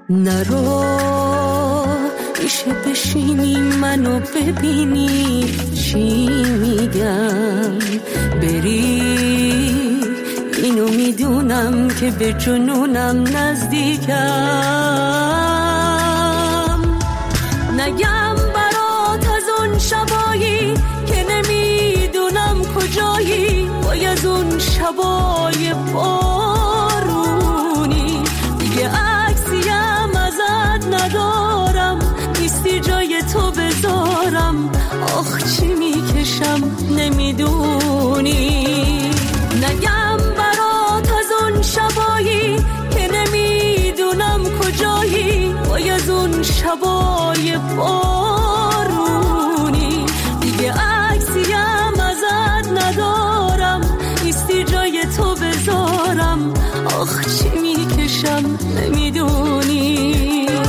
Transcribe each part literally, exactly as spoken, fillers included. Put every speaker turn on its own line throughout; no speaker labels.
نرو میشه بشینی منو ببینی چی میگم، بری اینو میدونم که به جنونم نزدیکم. نگم برات از اون شبایی که نمیدونم کجایی، وای از اون شبای بارونی، دیگه عکسیم ازت ندارم، نیستی جای تو بذارم، آخ چی میکشم نمیدونی. نگم برات از اون شبایی که نمیدونم کجایی، وای از اون شبای بارونی، دیگه عکسیم ازت ندارم، نیستی جای تو بذارم، آخ چی میکشم نمیدونی.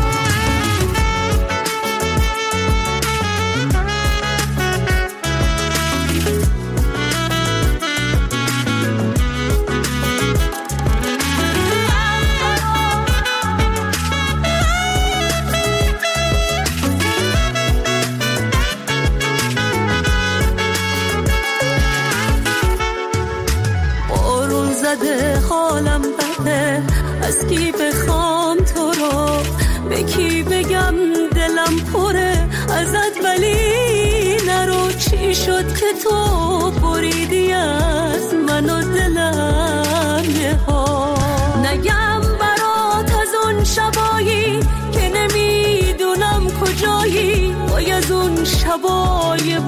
حالم بده، از کی بخوام تو رو، به کی بگم دلم پره ازت، ولی نرو چی شد که تو بریدی از من و دلم یه ها. نگم برات از اون شبایی که نمیدونم کجایی، وای از اون شبای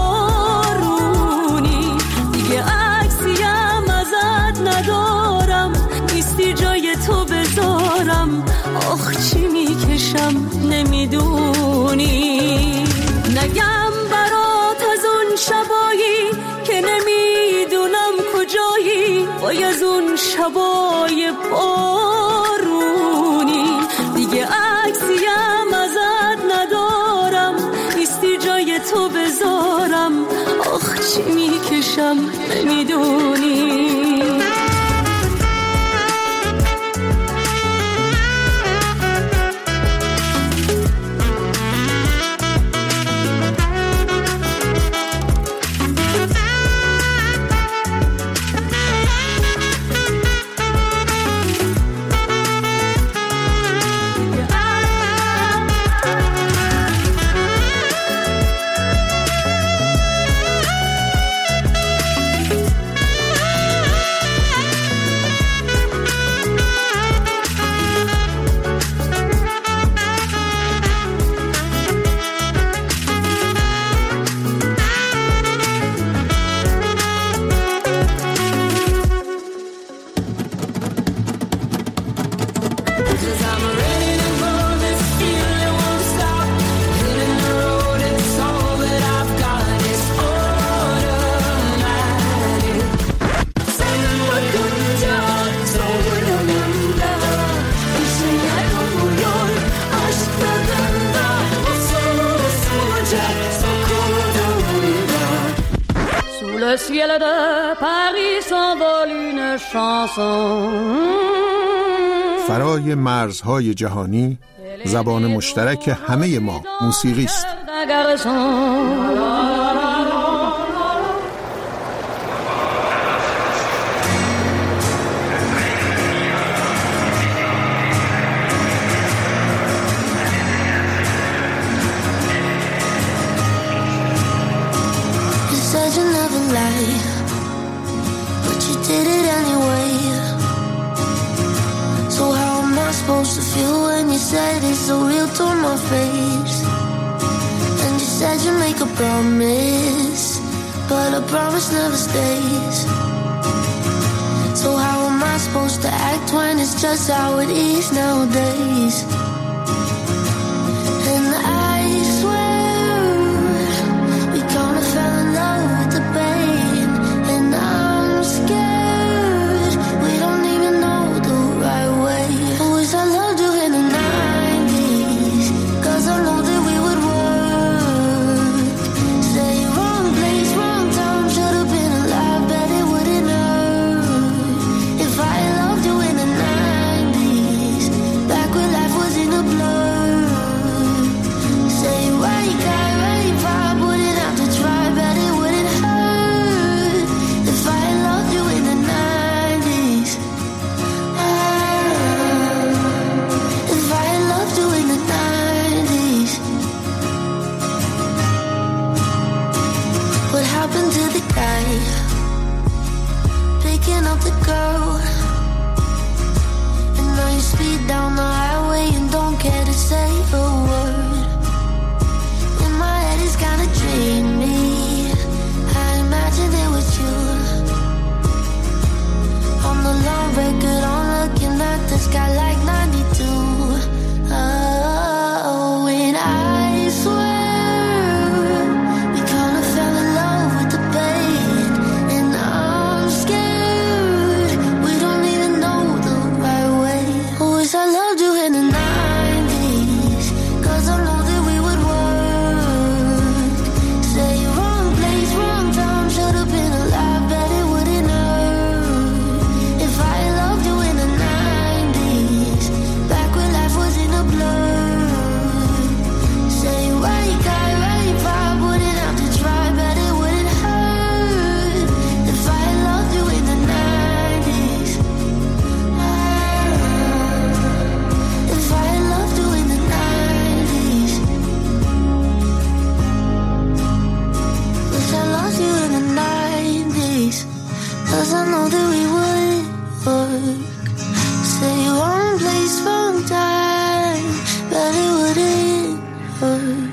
بارونی، دیگه عکسیم ازت ندارم، نیستی جای تو بذارم، آخ چی میکشم نمیدونی. نگم برات از اون شبایی که نمیدونم کجایی، وای از اون شبای بارونی، دیگه عکسیم ازت ندارم، نیستی جای تو بذارم، آخ چی میکشم نمیدونی. Le ciel de Paris s'envole une chanson.
فرای مرزهای جهانی، زبان مشترک همه ما موسیقی است.
But you did it anyway. So how am I supposed to feel when you said it's so real to my face? And you said you make a promise, but a promise never stays. So how am I supposed to act when it's just how it is nowadays? And I swear we kinda fell in love with the pain. And I'm scared we don't even know the right way. I wish I loved you in the nineties, 'cause I know that we would work. Say wrong place, wrong time, should've been alive, bet it wouldn't hurt. If I loved you in the nineties, back when life was in down the highway and don't care to say a word. In my head it's kinda dreamy, I imagined it was you. On the long record, I'm looking at the sky like ninety-two. Oh, and I swear we kinda fell in love with the pain. And I'm scared we don't even know the right way. Oh, wish I loved you in the nineties, cause I know that we would work. Say wrong place, wrong time, should've been alive, bet it wouldn't hurt. If I loved you in the nineties, back when life was in a blur. Say right guy, right vibe, wouldn't have to try, bet it wouldn't hurt. If I loved you in the nineties, if I loved you in the nineties, wish I lost you in the nineties, cause I know that we would work. Say wrong place, wrong time, but it wouldn't hurt.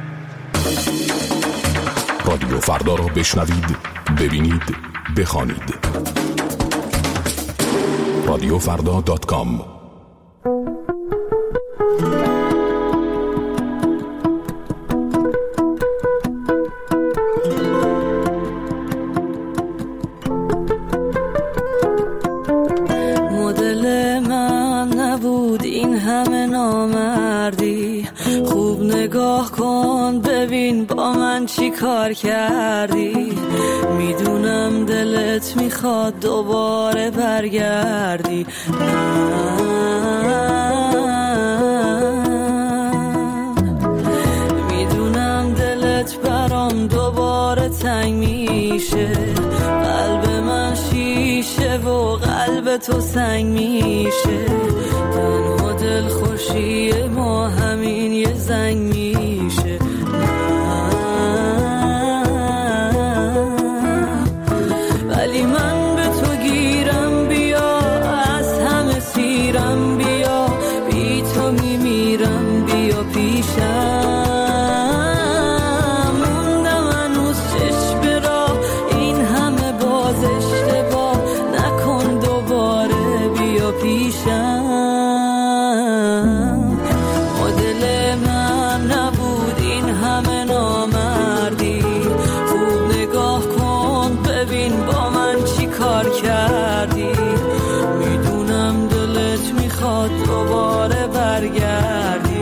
رادیو فردا را بشنوید، ببینید، بخوانید. رادیو فردا دات کام.
مدل من نبود این همه نامردی، خوب نگاه کن ببین با من چی کار کردی. میدونم دلت میخواد دوباره برگردی، میدونم دلت برام دوباره تنگ میشه. قلب من شیشه و قلب تو سنگ میشه. تنها دل خوشی ما همین یه زنگ میشه. ولی من به تو گیرم، بیا از همه سیرم، بیا بی تو میمیرم، بیا پیشم. موندم هنوز چشم را این همه باز اشتباه نکن، دوباره بیا پیشم. مدل من نبود این همه نامردی، خوب نگاه کن ببین با من چی کار کردی. میدونم دلت میخواد دوباره برگردی،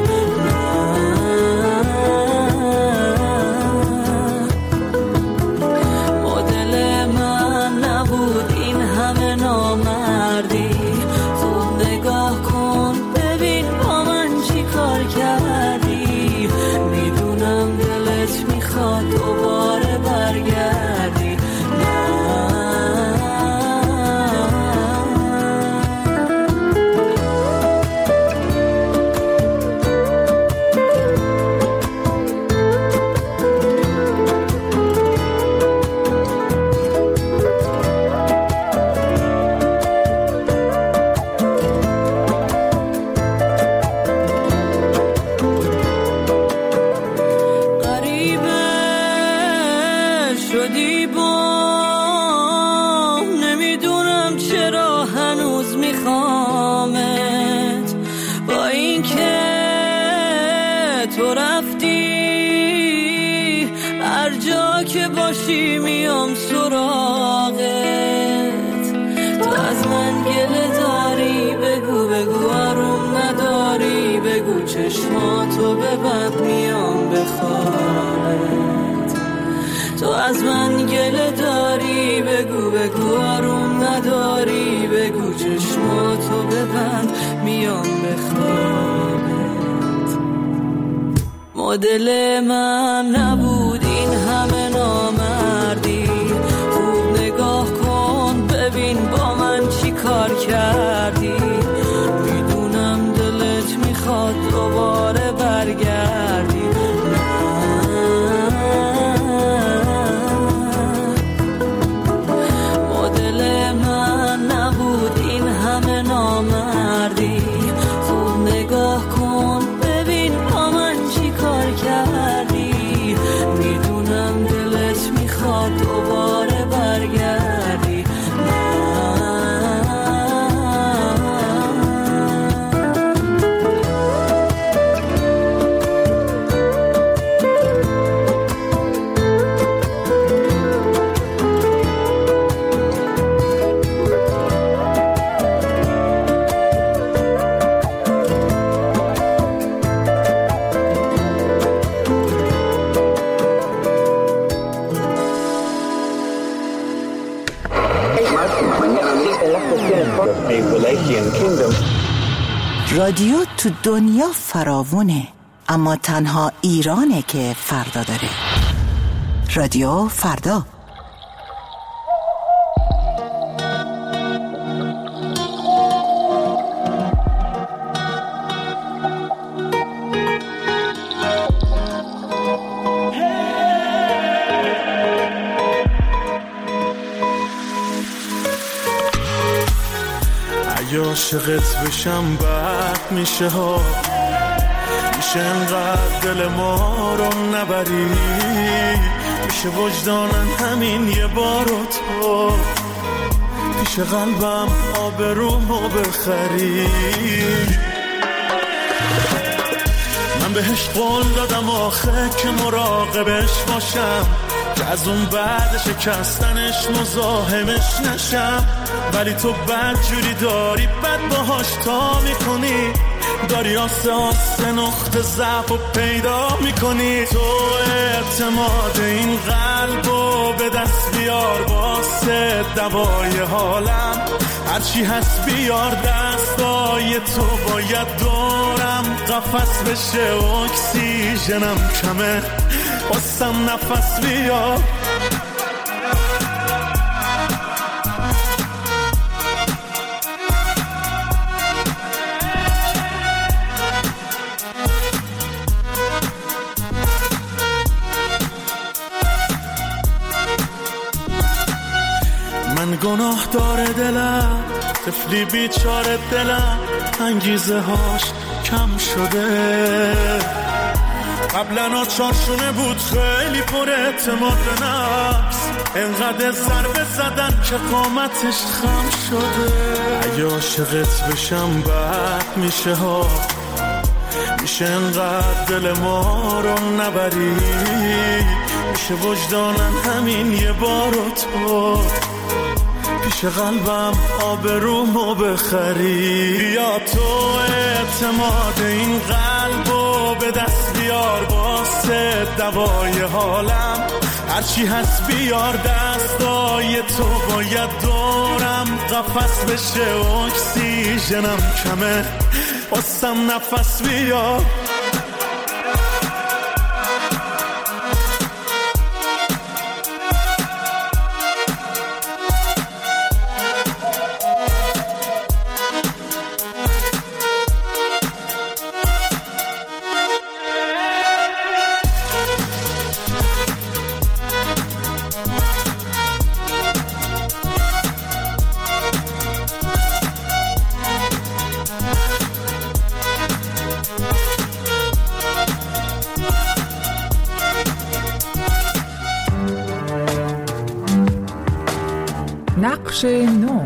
مدل من نبود این همه نامردی. خوب نگاه کن ببین با من چی کار کردی. میدونم دلت میخواد دوباره برگردی. غریبه شدی بام، نمیدونم چرا هنوز میخوامت. با اینکه تو رفتی هر جا که باشی میام سراغت. تو از من گله داری، بگو بگو آروم نداری، بگو چشماتو ببند میام بخوابت. تو از من گله داری، بگو بگو آروم نداری، بگو چشماتو ببند میام بخوابت. مدل من نبود این همه نامردی، خوب نگاه کن ببین با من چی کار کردی. میدونم دلت میخواد دوباره برگردی، مدل من نبود این همه نامردی.
رادیو تو دنیا فراوونه، اما تنها ایرانه که فردا داره. رادیو فردا.
اگه عاشقت بشم بد میشه ها، میشه انقدر دل ما رو نبری، میشه وجدانن همین یه بارو تو پیش قلبم آبرومو بخری. من بهش قول دادم آخه که مراقبش باشم، که از اون بعد شکستنش مزاحمش نشم، ولی تو بد جوری داری بد باهاش تا میکنی، داری آسه آسه نقطه ضعف و پیدا میکنی. تو اعتماد این قلبو به دست بیار واسه دوای حالم، هرچی هست بیار دستای تو باید دورم قفس بشه، اکسیژنم کمه واسم نفس بیار. من گناه داره دلم، طفلی بیچاره دلم، انگیزه هاش کم شده، قبلا چارشونه بود خیلی پر اعتماد به نفس، انقدر ضربه زدن که قامتش خم شده. اگه عاشقت بشم بد میشه ها، میشه انقدر دل ما رو نبری، میشه وجدانن همین یه بارو تو پیش قلبم آبرومو بخری. بیا تو اعتماد این قلبو به دست بیار واسه دوای حالم، هرچی هست بیار دستای تو باید دورم قفس بشه، اکسیژنم کمه واسم نفس بیار.
نقش نو.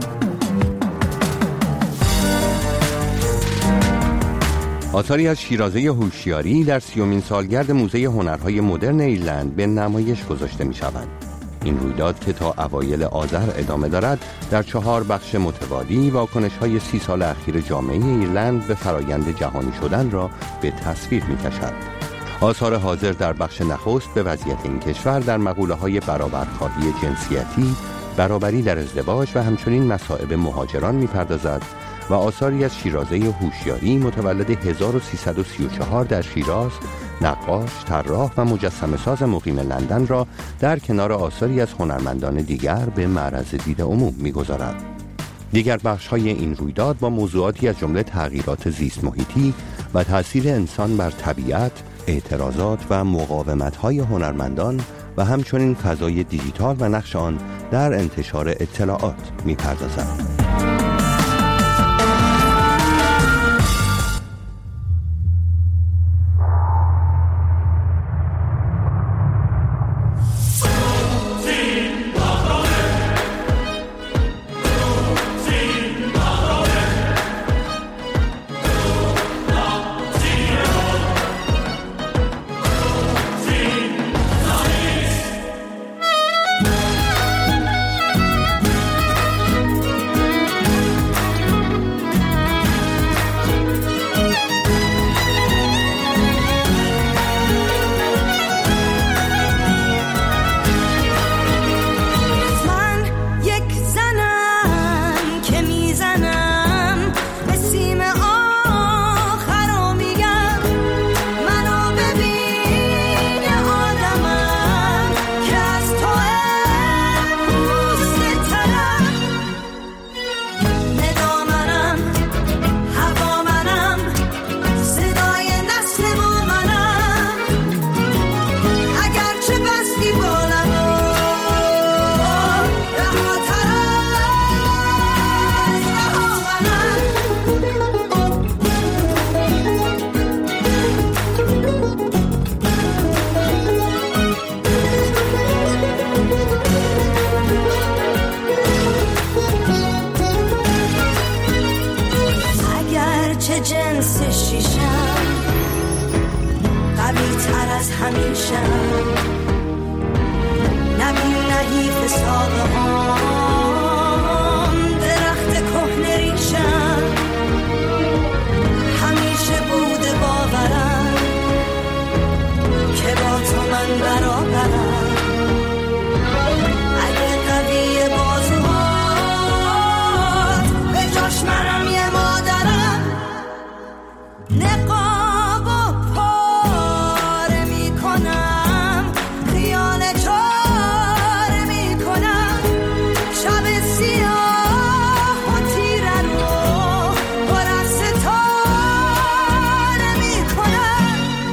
آثاری از شیرازه هوشیاری در سیومین سالگرد موزه هنرهای مدرن ایرلند به نمایش گذاشته می شوند. این رویداد که تا اوایل آذر ادامه دارد در چهار بخش متوالی واکنش‌های سی سال اخیر جامعه ایرلند به فرایند جهانی شدن را به تصویر می کشد. آثار حاضر در بخش نخست به وضعیت این کشور در مقوله‌های برابرخواهی جنسیتی، برابری در ازدواج و همچنین مصائب مهاجران می‌پردازد و آثاری از شیرازه هوشیاری متولد هزار و سیصد و سی و چهار در شیراز، نقاش، طراح و مجسمه‌ساز مقیم لندن را در کنار آثاری از هنرمندان دیگر به معرض دید عموم می‌گذارد. دیگر بخش‌های این رویداد با موضوعاتی از جمله تغییرات زیست محیطی و تأثیر انسان بر طبیعت، اعتراضات و مقاومت‌های هنرمندان و همچنین فضای دیجیتال و نقش آن در انتشار اطلاعات می‌پردازند.
هرچه جنس شیشم قوی تر از همیشم نبین نحیف ساقه هم درخت کهنه ریشم همیشه بوده باورم که با تو من برابرم اگه قوی بازوهات به جاش منم یه مادرم نقاب و پاره می کنم خیال چاره می کنم شب سیاه و تیره رو پر از ستاره می کنم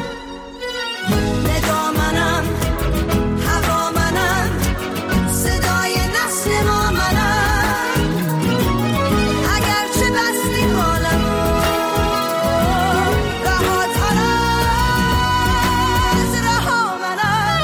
نگاه منم هوا منم صدای نسل ما منم اگرچه بستی حالمو رهاتر از رها منم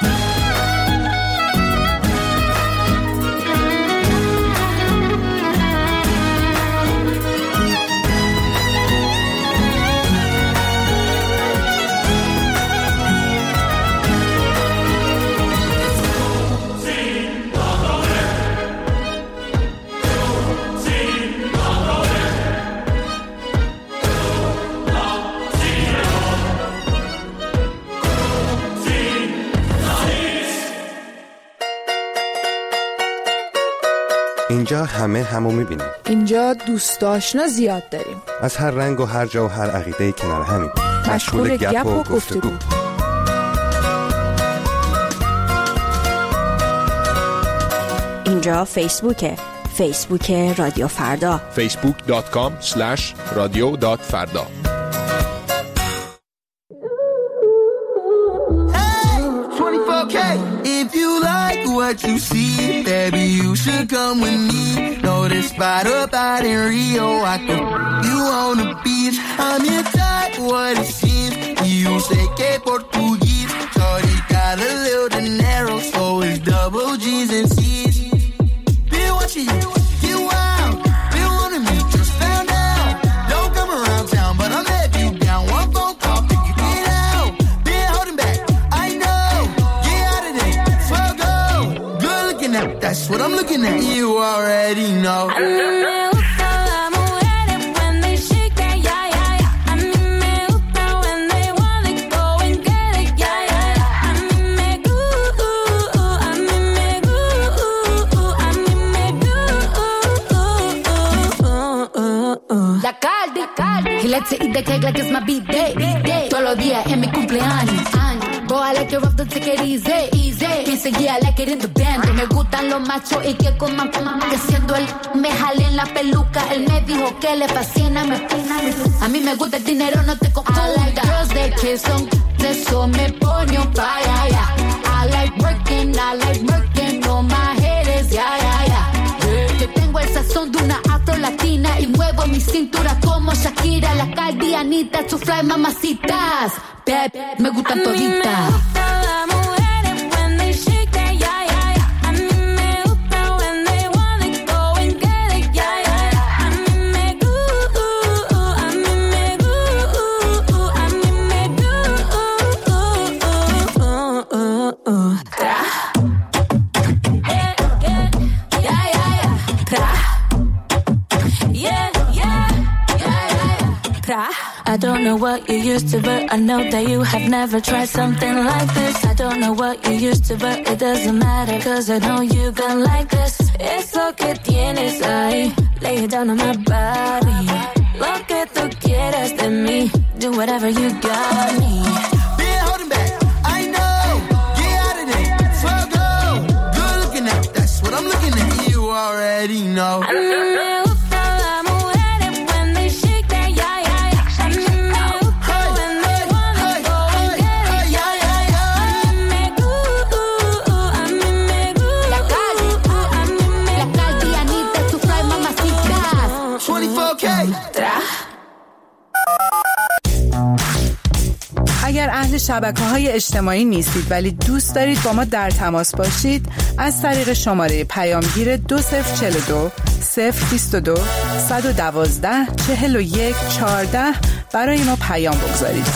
اینجا همه همو میبینیم.
اینجا دوست آشنا زیاد داریم.
از هر رنگ و هر جا و هر عقیده کنار همین.
مشغول گپ و گفتگو.
اینجا فیسبوکه. فیسبوک رادیو فردا.
فیسبوک دات کام اسلش رادیو دات فردا.
If you like what you see, baby, you should come with me. Know this spot up out in Rio, I can you on the beach. I'm your type, what it seems. You say que Portuguese. Shorty got a little dinero, so it's double G's and C's. Been watching you, get wild. Been wanting me, just found out. Don't come around town, but I'll let you down. One phone call, pick you get out. Been holding back, I know. Get out of there, swell go. Good looking at, that's what I'm looking at. You already know.
He likes to eat the cake like it's my B-Day. Todos los días en mi cumpleaños. Boy, I like it rough, don't take it easy, easy. Piensa, yeah, I like it in the band. Me gustan los machos y que coman, coman. Que siendo él me jale en la peluca. Él me dijo que le fascina, me fascina. A mí me gusta el dinero, no te confundas. I like girls that kiss on, eso me pone on fire, yeah. I like working, I like working. On my head is, yeah, yeah, yeah. Yo tengo el sazón de una afro-latina y muevo mi cintura como Shakira, la caldianita, su fly mamacitas. Bad, me gustan toditas.
I don't know what you used to, but I know that you have never tried something like this. I don't know what you used to, but it doesn't matter, cause I know you gon' like this. Eso que tienes ahí, lay it down on my body. Lo que tú quieras de mí, do whatever you got me.
Been holding back, I know. Get out of there, swell go. Good looking at, that's what I'm looking at. You already know.
I know.
اگر اهل شبکه‌های اجتماعی نیستید ولی دوست دارید با ما در تماس باشید، از طریق شماره پیامگیر دو صفر چهار دو صفر بیست و دو صد و دوازده چهل و یک چهارده برای ما پیام بگذارید.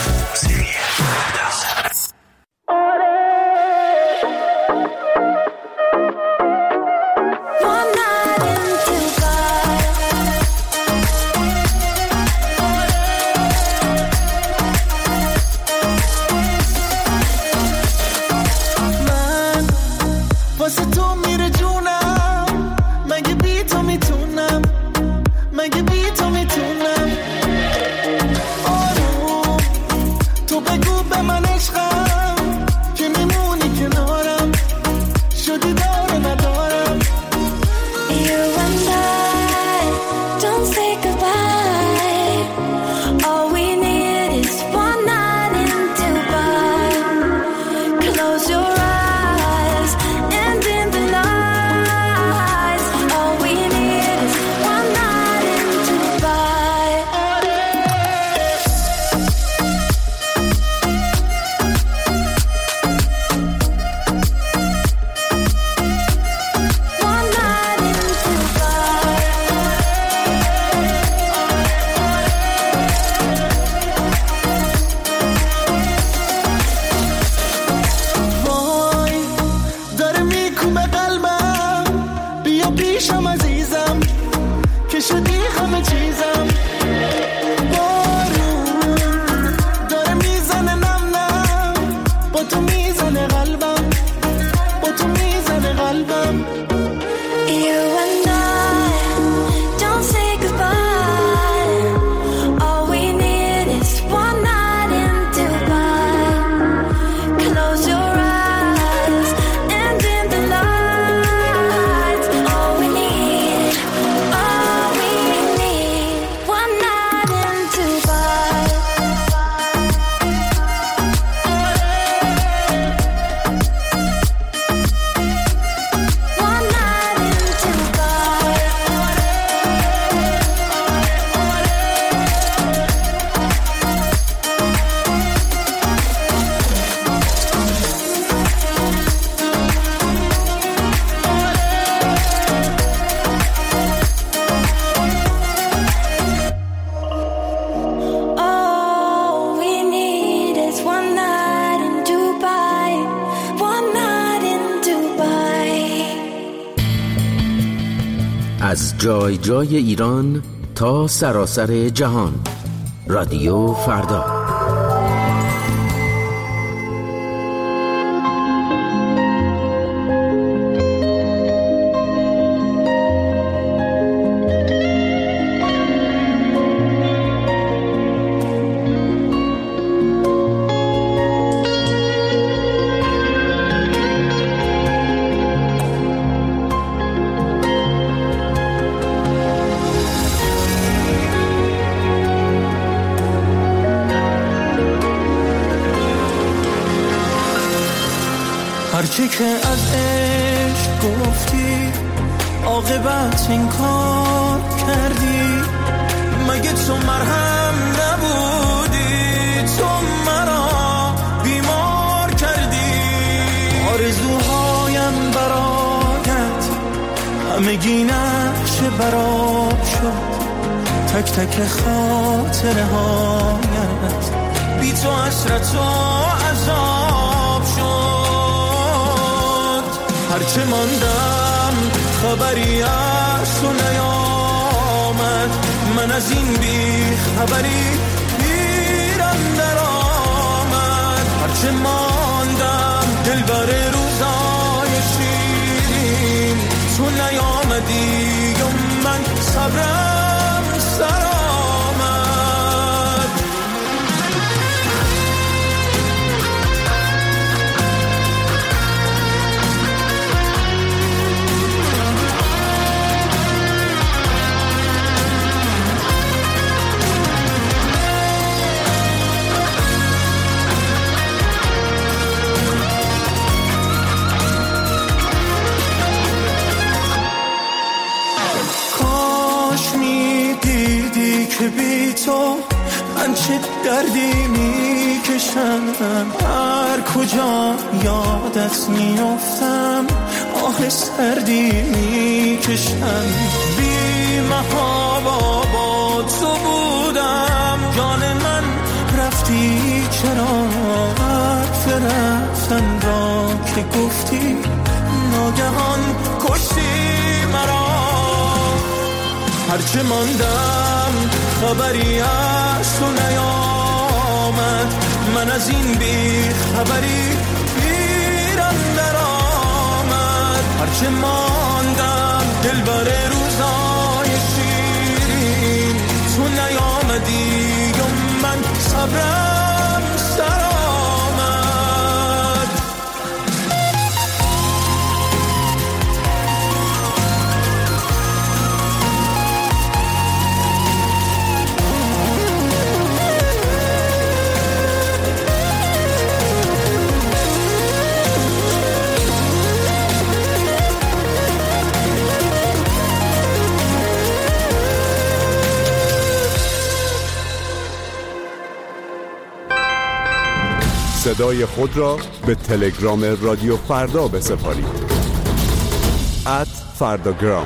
از جای جای ایران تا سراسر جهان، رادیو فردا.
هرچی که از عشق گفتی عاقبت این کار کردی، مگه تو مرهم نبودی؟ تو مرا بیمار کردی. آرزوهایم برایت همگی نقش براب شد، تک تک خاطره هایت بی تو حسرت و عذاب شد. هرچه ماندم خبری از تو نیامد، من از این بی خبری گیرم در آمد. هرچه ماندم دل بر روزای شیرین، تو نیامدی و من صبرم سر آمد. که بی تو من چه دردی می کشم، هر کجا یادت می افتم آه سردی میکشم بی محابا با تو بودم جان من رفتی چرا وقت رفتن را که گفتی ناگهان کشتی مرا هرچه ماندم خبری از تو نیامد من از این بی خبری بیرم در آمد هرچه ماندم دل بر روزای شیرین تو نیامدی و من صبرم سر آمد
صدای خود را به تلگرام رادیو فردا بسپارید ات فرداگرام.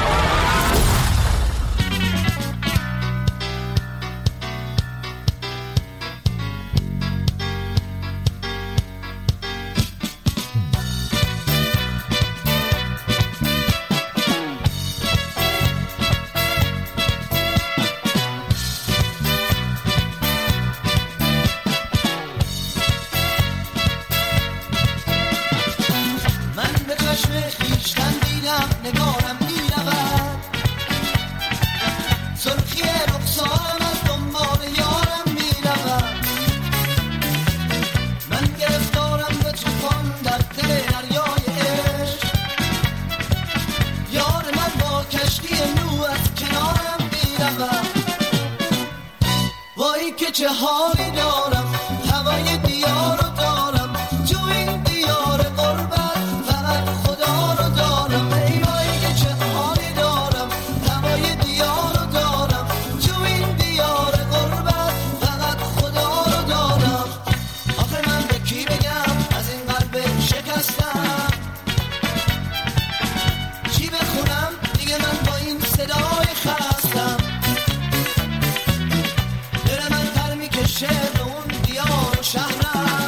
چه حالی دارم هوای دیار رو دارم تو این دیار قربت فقط خدا رو دارم ای وای که چه حالی دارم هوای دیار رو دارم تو این دیار قربت فقط خدا رو دارم آخه من به کی بگم از این قلب شکستم چی بخونم دیگه من با این صدای خستم شهر اون دیار و شهرم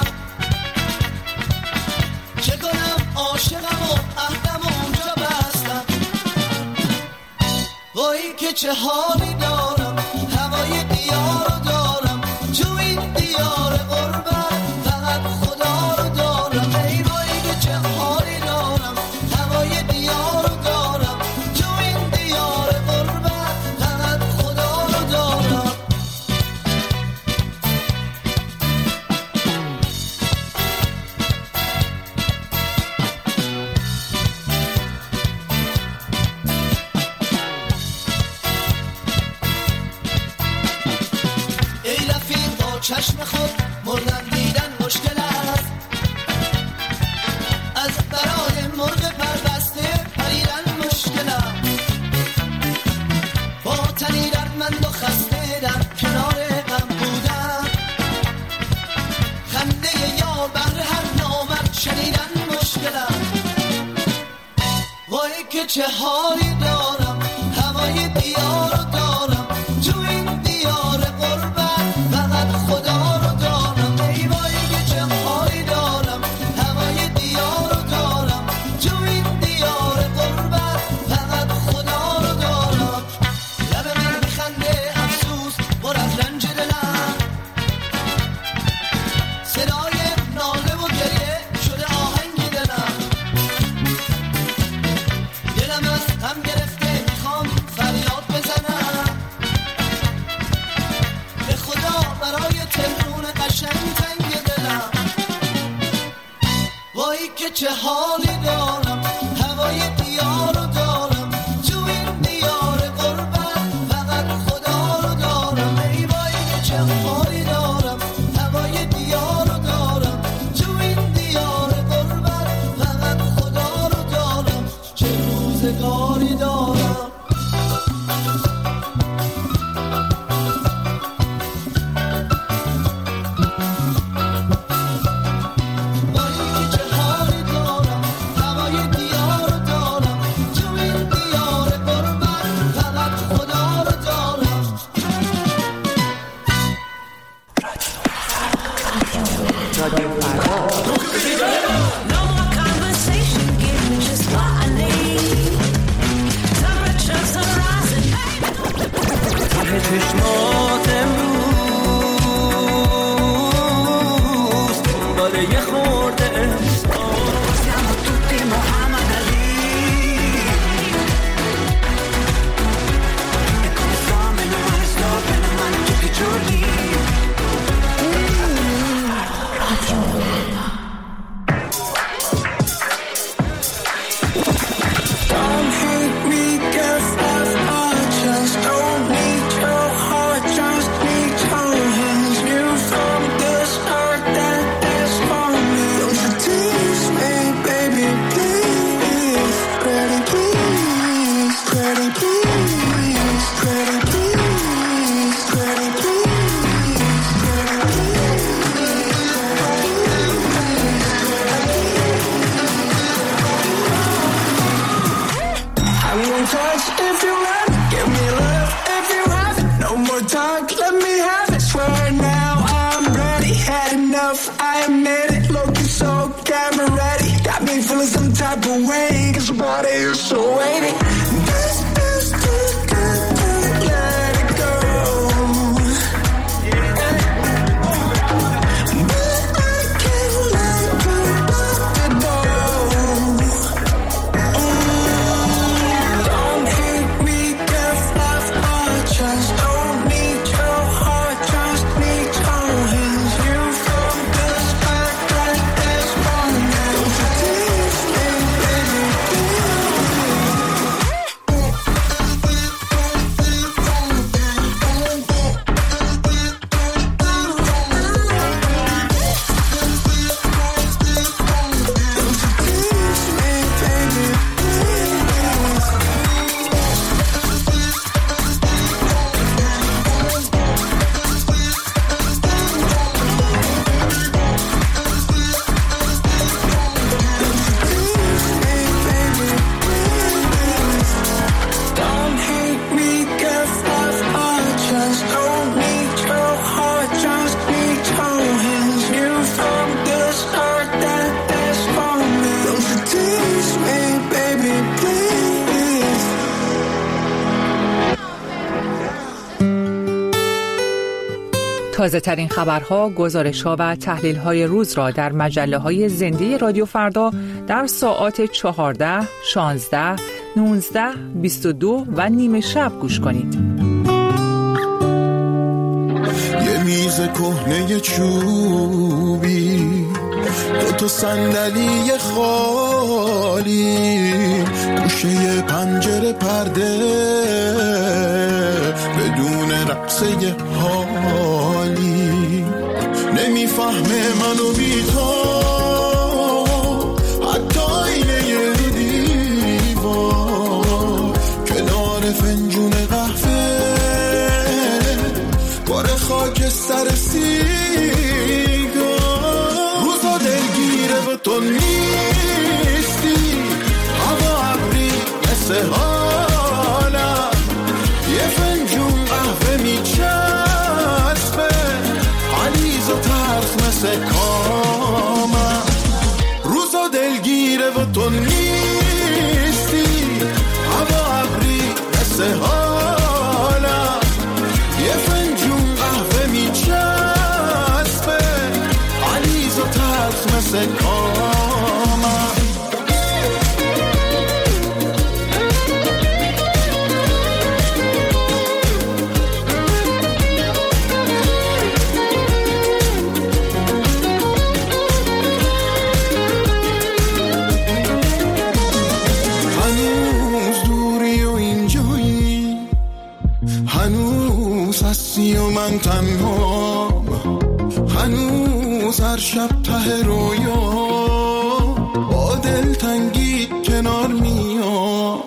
چه کنم عاشقم و عهدم و اونجا بستم وای که چه حالی دارم هوای دیار رو دارم تو این دیار قربت فقط خدا رو دارم ای وای که چه حالی دارم هوای دیار رو دارم تو این دیار قربت فقط خدا رو دارم چشم خود مردن دیدن مشکل است از برای مرغ پربسته پریدن مشکل است با تنی دردمند و خسته در کنار غم بودن خنده یار بهر هر نامرد شنیدن مشکل است وای که چه حالی دارم هوای دیار رو دارم تو این دیار قربت فقط خدا رو دارم ای وای که چه حالی دارم هوای دیار رو دارم تو این دیار قربت فقط خدا رو دارم لب من میخنده افسوس پر از رنج دلم صدای ناله و گریه شده آهنگ دلم دلم از غم گرفته میخوام فریاد بزنم به خدا برای تهرون قشنگ تنگ دلم وای که چه حالی دارم هوای دیار رو دارم تو این دیار قربت فقط خدا رو دارم ای وای که چه حالی دارم هوای دیار رو دارم تو این دیار قربت فقط خدا رو دارم چه روزگاری دارم وای که چه حالی دارم هوای
رادیو فردا.
چشمات امروز دنباله یه خورده احساس siamo tutti Muhammad Ali e come fame non male sto bene male tutti i giorni Don't hate me, guess I've I just don't need your heart, just need your hands. You from this earth that is for me. Don't you tease me, baby, please. Pretty please, pretty please, pretty please, pretty please, pretty please. I won't touch if you let me. Give me love if you have it. No more talk, let me have it. Swear now I'm ready. Had enough, I admit it. Looking so camera ready. Got me feeling some type of way. Cause your body is so weighty. This is too good to let it go. But I can't let you let it go. Don't hate me, guess I've I just don't need your heart, just need your hands. You from this earth that is for me. Don't you tease me, baby, Don't hate me, guess I've I just don't need your heart, just need your hands. You from this earth that is for me. Don't you tease me, baby, please.
تازه ترین خبرها، گزارش‌ها و تحلیل‌های روز را در مجله‌های زنده رادیو فردا در ساعات چهارده، شانزده، نوزده، بیست و دو و نیمه شب گوش کنید.
یه میز کهنه چوبی، دو تا صندلی خالی، گوشه پنجره پرده بدون رقصه حالی، نمیفهمه منو بی تو، حتی اینه یه دیوار کنار فنجون قهوه، باره خاک سر سیگار، روزا دلگیره و تو نیستی، هوا ابری مثل حالم، یه فنجون قهوه میچسبه، علیز و ترس مثل کامم، روزا دلگیره و تو نیستی، هوا ابری مثل حالم، یه فنجون قهوه میچسبه، علیز و ترس مثل کامم. هنوز دوری و اینجایی، هنوز هستی و من تنها، هنوز هر شب ته رویا با دلتنگی کنار میام،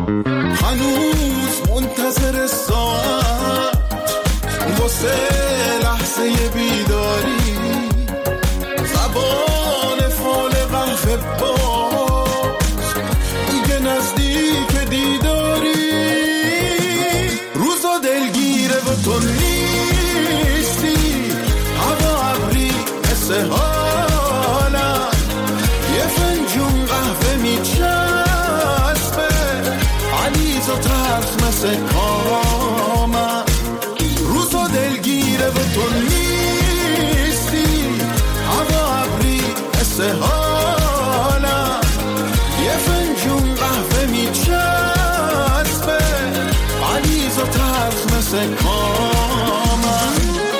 هنوز منتظر ساعت واسه لحظه بیداری، زبان فال قهوه باز دیگه نزدیک دیداری، روزا دلگیره و تو نیستی، هوا ابری مثل ها مثل کامم، روزا دلگیره و تو نیستی، هوا ابری مثل حالم، یه فنجون قهوه میچسبه غلیظ و تلخ مثل کامم.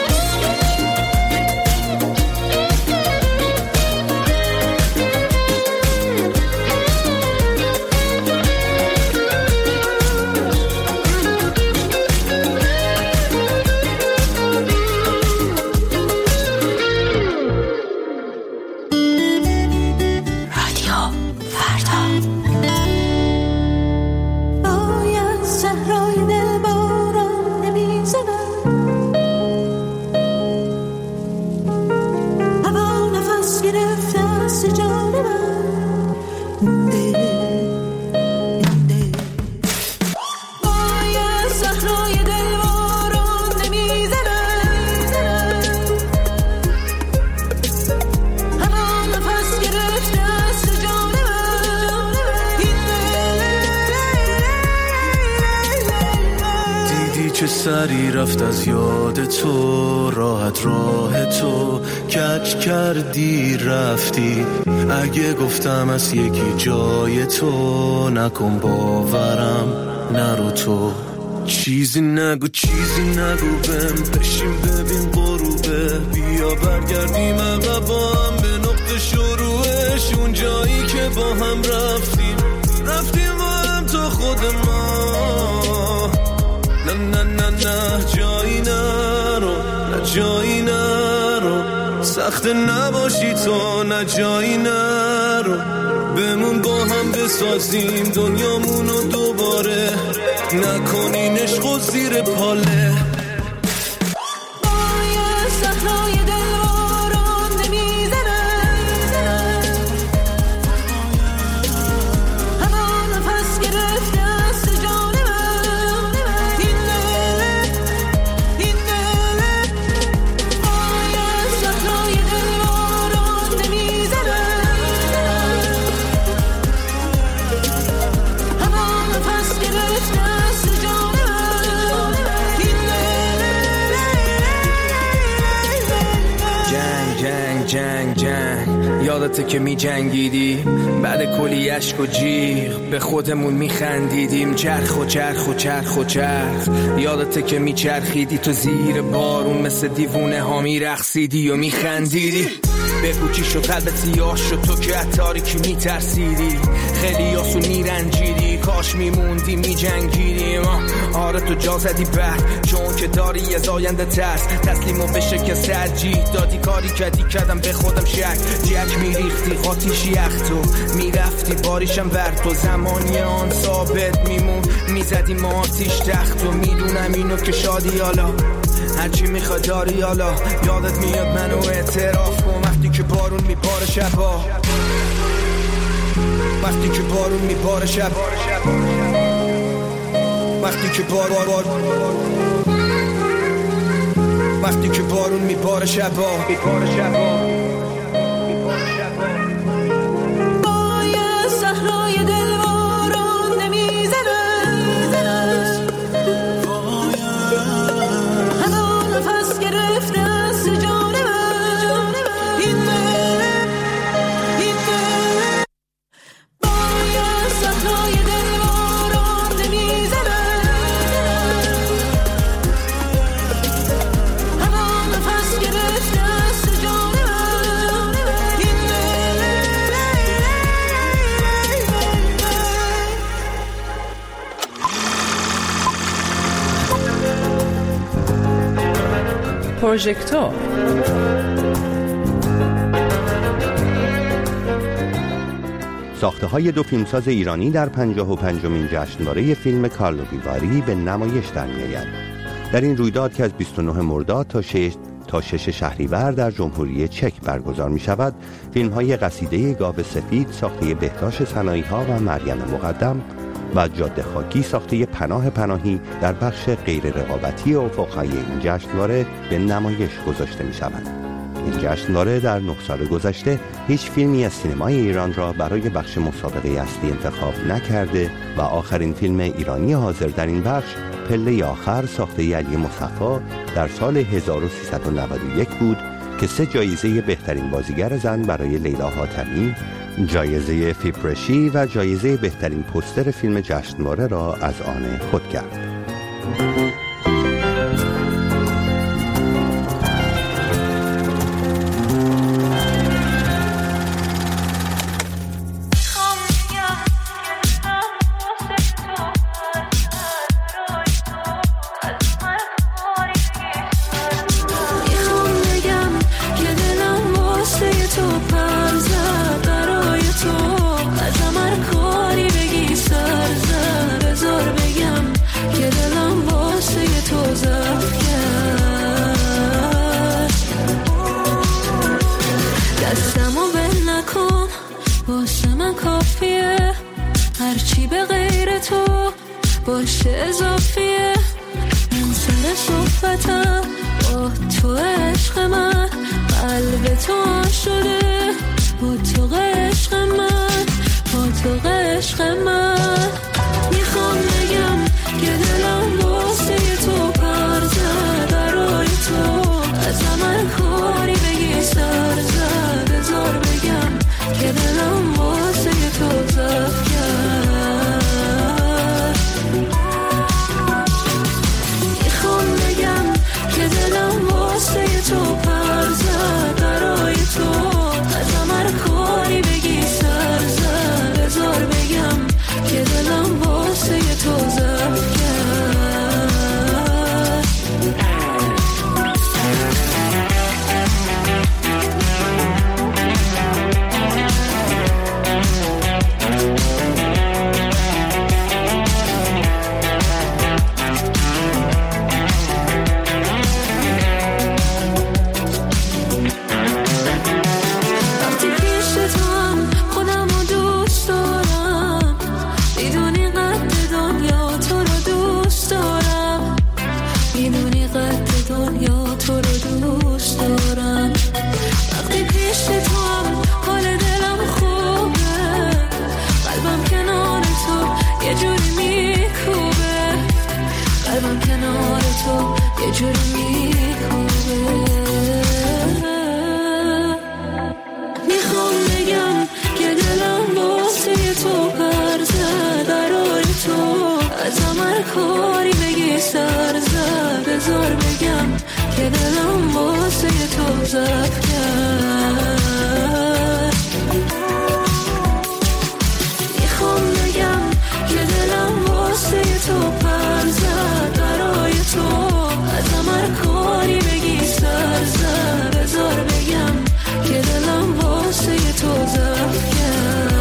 سری رفت از یاد تو، راحت راه تو کج کردی رفتی، اگه گفتم از یکی جای تو نکن باورم نرو تو، چیزی نگو چیزی نگو بهم، بشین ببین غروبه، بیا برگردیم عقب با هم به نقطه شروعش، اون جایی که با هم رفتیم رفتیم با هم تا خود ما، نه نه نه نه جایی نرو، نه جایی نرو، سخت نباشی تو، نه جایی نرو، بمون با هم بسازیم دنیامونو دوباره، نکنین عشق و زیر پاله.
یادته که می جنگیدی بعد کلی عشق و جیغ به خودمون می خندیدیم، چرخ و چرخ و چرخ و چرخ، یادته که می چرخیدی تو زیر بارون مثل دیوونه ها می رقصیدی و می خندیدی، بگو چی شد قلبت سیاه شد تو که از تاریکی می ترسیدی، خیلی آسون می رنجیدی، کاش می موندی می جنگیدیم، آره تو جا زدی بعد چون که داری از آینده ترس، تسلیمو به شکست ترجیح دادی، کاری کردی کردم به خودم شک، جک می ریختی قاتیشی اختو می رفتی باریشم ورد و زمانی آن ثابت می مون می زدی ما آتیش تخت و می دونم اینو که شادی حالا هرچی میخواد داری حالا، یادت میاد منو اعتراف کن وقتی که بارون میباره شبا، وقتی که بارون میباره شب، وقتی که بار بار وقتی که بارون میباره شبا، میباره شبا.
پروژکتور
ساخته های دو فیلمساز ایرانی در پنجاه و پنجمین جشنواره فیلم کارلو ویواری به نمایش در می‌آید. در این رویداد که از بیست و نه مرداد تا شش تا شش شهریور در جمهوری چک برگزار می شود، فیلم های قصیده گاو سفید ساخته بهداشت صنایع ها و مریم مقدم و جاده خاکی ساخته پناه پناهی در بخش غیر رقابتی افق‌های این جشنواره به نمایش گذاشته می شوند. این جشنواره در نه سال گذشته هیچ فیلمی از سینمای ایران را برای بخش مسابقه اصلی انتخاب نکرده و آخرین فیلم ایرانی حاضر در این بخش پله آخر ساخته علی مصطفی در سال هزار و سیصد و نود و یک بود که سه جایزه بهترین بازیگر زن برای لیلا حاتمی، جایزه فیپرشی و جایزه بهترین پوستر فیلم جشنواره را از آن خود کرد.
هرچی به غیر تو باشه اضافیه، من سر صحبتم با تو عشق من، قلب تو شده با تو عشق من، با تو عشق من. میخوام بگم که دلم واسه تو پر زد، برای تو از من کاری بگی سر زد، بذار بگم که دلم واسه تو زد کرد. میخوام بگم که دلم واسه تو پر زد، برای تو از من کاری بگی سر زد، بذار بگم که دلم واسه تو زد کرد. کاری بگی سر زد، بذار بگم که دلم واسه تو زد کرد. میخوام بگم که دلم واسه تو پر زد، برای تو از من کاری بگی سر زد، بذار بگم که دلم واسه تو زد کرد.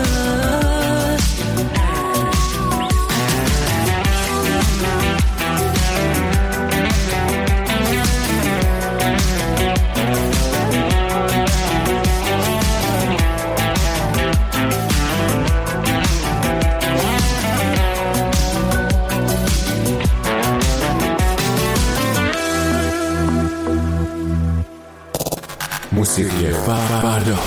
موسیقی فردا.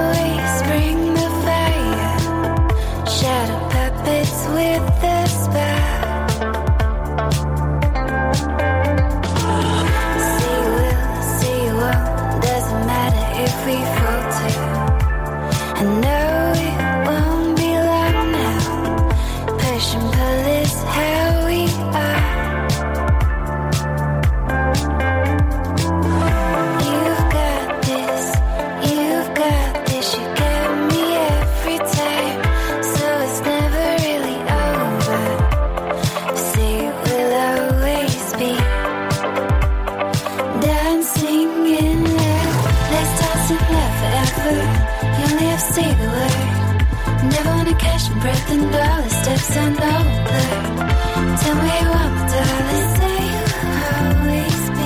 With the spell wanna cash and breath and dollar steps and over. Tell me you want my dollar, say you'll always be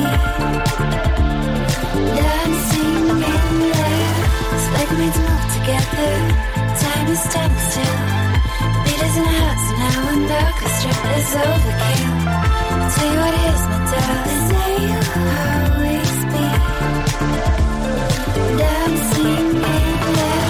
dancing in there. It's like we meant to move together. Time is standing still. Beat is in the house now and the orchestra is overkill. I'll tell you what it is, my darling, say you'll always be dancing in there.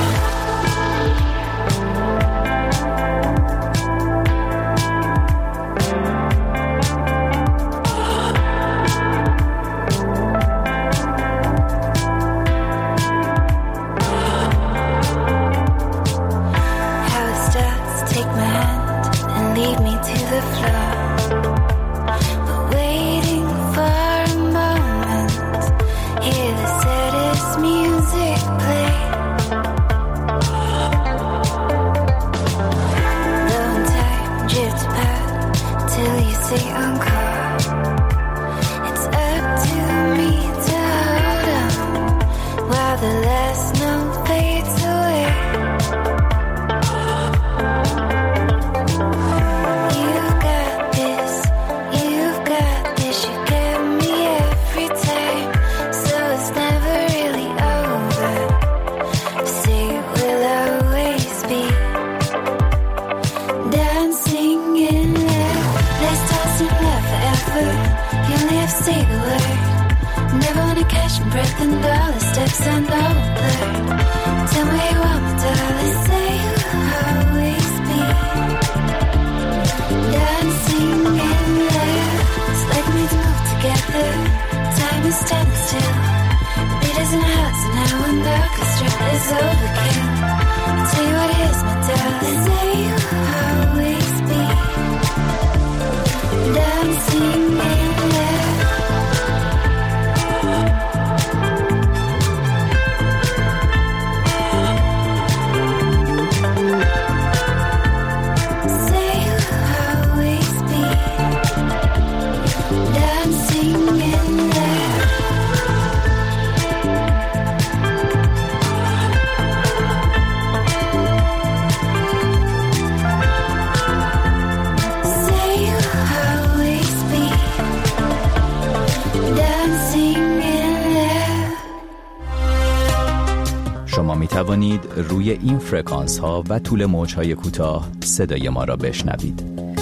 شما می توانید روی این فرکانس ها و طول موج های کوتاه صدای ما را بشنوید.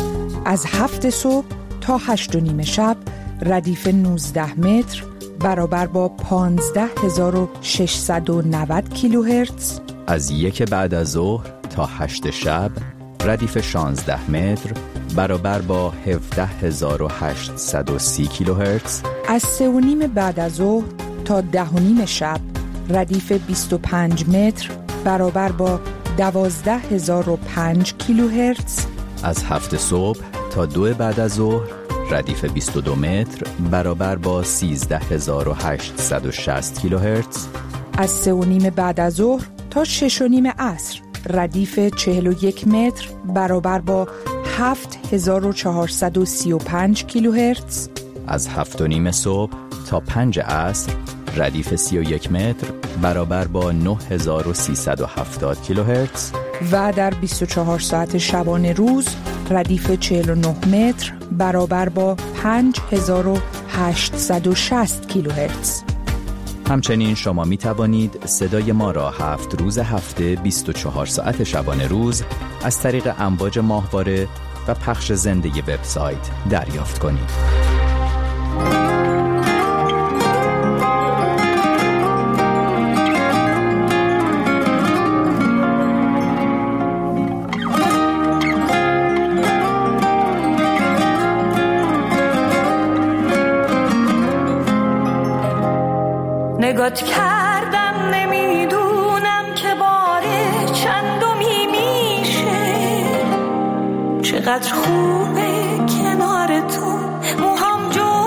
از هفت صبح تا هشت و نیم شب ردیف نوزده متر برابر با پانزده هزار و ششصد و نود کیلوهرتز.
از یک بعد از ظهر تا هشت شب ردیف شانزده متر برابر با هفده هزار و هشتصد و سی کیلوهرتز.
از سه و نیم بعد از ظهر تا ده و نیم شب ردیف بیست و پنج متر برابر با دوازده هزار و پنج کیلوهرتز.
از هفت صبح تا دو بعد از ظهر ردیف بیست و دو متر برابر با سیزده هزار و هشتصد و شصت کیلوهرتز.
از سه و نیم بعد از ظهر تا شش و نیم عصر ردیف چهل و یک متر برابر با هفت هزار و چهارصد و سی و پنج کیلوهرتز.
از هفت و نیم صبح تا پنج عصر ردیف سی و یک متر برابر با نه هزار و سیصد و هفتاد کیلوهرتز.
و در بیست و چهار ساعت شبانه روز ردیف چهل و نه متر برابر با پنج هزار و هشتصد و شصت کیلوهرتز.
همچنین شما می توانید صدای ما را هفت روز هفته بیست و چهار ساعت شبانه روز از طریق امواج ماهواره و پخش زنده وبسایت دریافت کنید.
نگات کردم نمیدونم که باره چندمی میشه، چقدر خوبه کنار تو موهام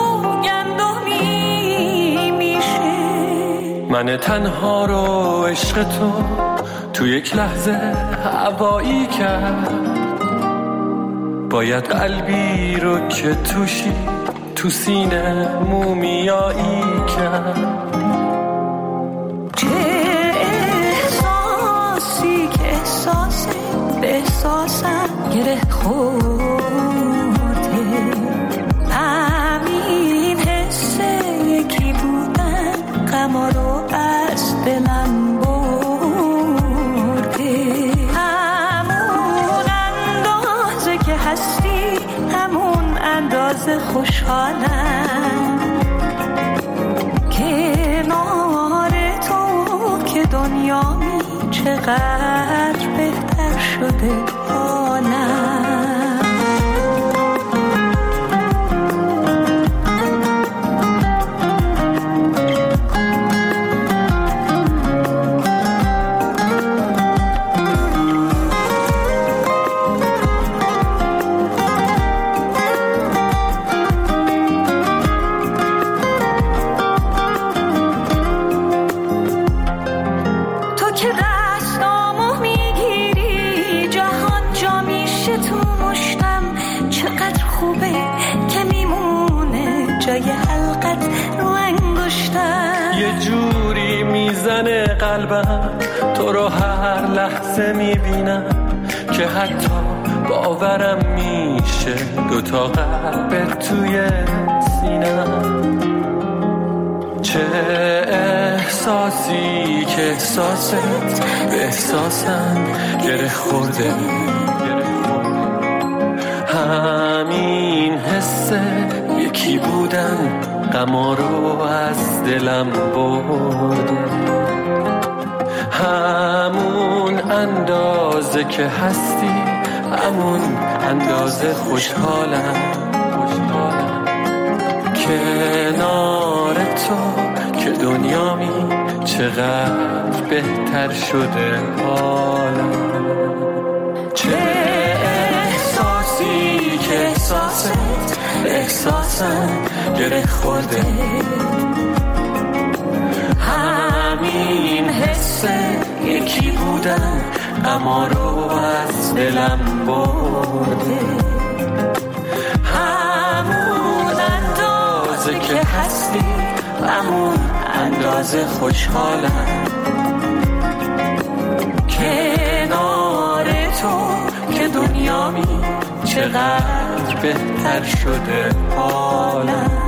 جوگندمی میشه.
من تنها رو عشق تو تو یک لحظه هوایی کرد، باید قلبی رو که توشی تو سینه مومیایی کرد.
چه احساسی که احساس به احساسم گره خورده، همین حس یکی بودن غما رو از دلم برده، همون اندازه که هستی همون اندازه خوشحالم، کنار تو که دنیامی چقدر بهتر شده حالم.
قلبم تو رو هر لحظه میبینم که حتی باورم میشه دوتا قلب توی سینم. چه احساسی که احساست به احساسم گره خورده، همین حسه یکی بودن غما رو از دلم برده، همون اندازه که هستی همون اندازه خوشحالم، خوشحالم کنار تو که دنیامی چقدر بهتر شده حالم. چه احساسی که احساست احساسم گره خورده، همین حسه یکی بودن غما رو از دلم برده، همون اندازه که هستی همون اندازه خوشحالم، کنار تو که دنیامی چقدر بهتر شده حالم.